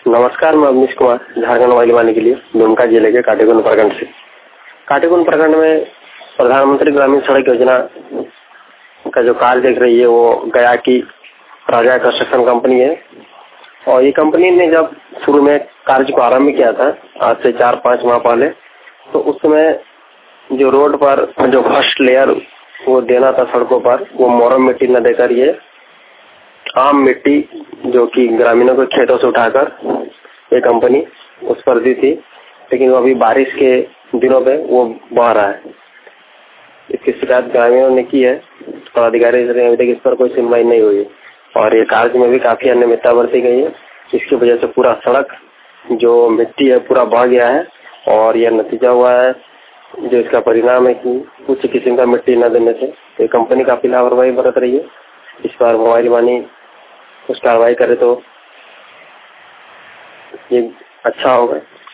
नमस्कार, मैं अवनीश कुमार झारखंड मोबाइल वाले के लिए दुमका जिले के काटेगुन प्रखंड से। काटेगुन प्रखंड में प्रधानमंत्री ग्रामीण सड़क योजना का जो कार्य देख रही है वो गया की राजा कंस्ट्रक्शन कंपनी है। और ये कंपनी ने जब शुरू में कार्य को आरम्भ किया था आज से 4-5 माह पहले, तो उस समय जो रोड पर जो फर्स्ट लेयर वो देना था सड़कों पर, वो मोरम मिट्टी न देकर ये आम मिट्टी जो कि ग्रामीणों के खेतों से उठाकर ये कंपनी उस पर दी थी। लेकिन वो अभी बारिश के दिनों पे वो बह रहा है। इसकी शिकायत ग्रामीणों ने की है और अधिकारी से अभी तक इस पर कोई सुनवाई नहीं हुई और ये कार्य में भी काफी अनियमितता बरती गई है। इसकी वजह से पूरा सड़क जो मिट्टी है पूरा बह गया है और यह नतीजा हुआ है जो इसका परिणाम है कि उच्च किस्म का मिट्टी न देने से ये कंपनी काफी लापरवाही बरत रही है। इस पर मोबाइल वानी कुछ कार्रवाई करे तो ये अच्छा होगा।